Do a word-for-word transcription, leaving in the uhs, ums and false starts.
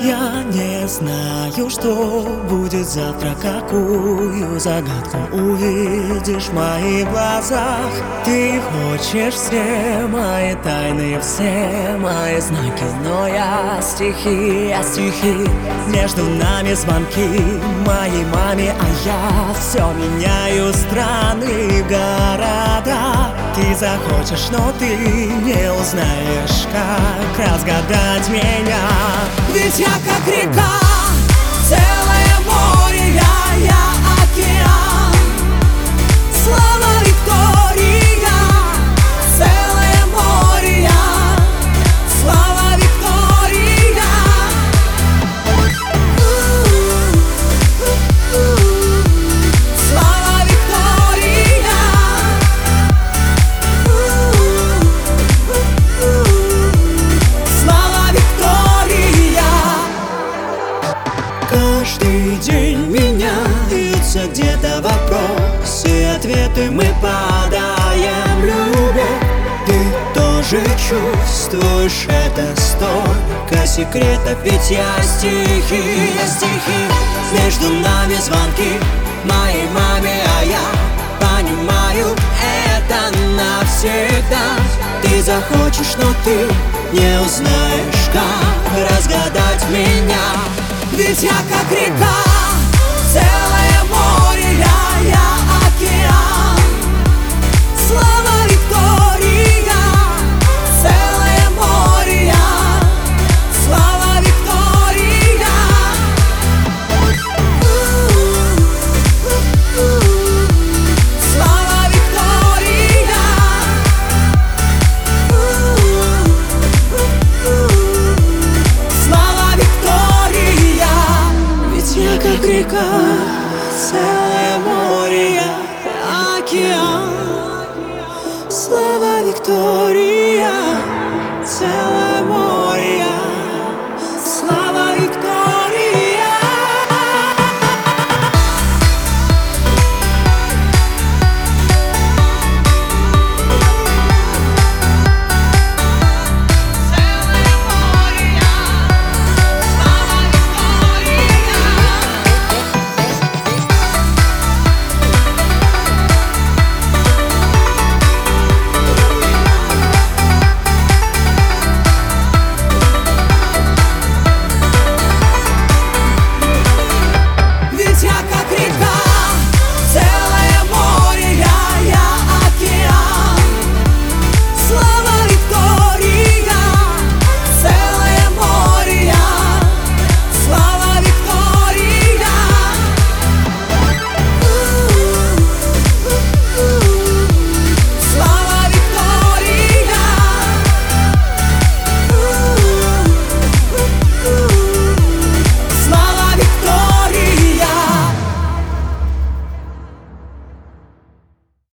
Я не знаю, что будет завтра, какую загадку увидишь в моих глазах. Ты хочешь все мои тайны, все мои знаки, но я стихи, я стихи. Между нами звонки моей маме, а я все меняю страны и города. Ты захочешь, но ты не узнаешь, как разгадать меня. Ведь я как река, целое море, я, я океан. Слава Виктория, целое море, я. Слава Виктория. Слава Виктория. Слава Виктория. Каждый день меняются где-то вопросы, и ответы мы подаем. Любовь, ты тоже чувствуешь это? Столько секретов, ведь я стихи, я стихи. Между нами звонки моей маме, а я понимаю, это навсегда. Ты захочешь, но ты не узнаешь, как разгадать меня. Ведь я как река, целое море, я, я океан. Слава Виктория, целое море, я. Слава Виктория. Слава Виктория. Слава Виктория. Ведь я как река, целое море, я океан. Слава Виктория.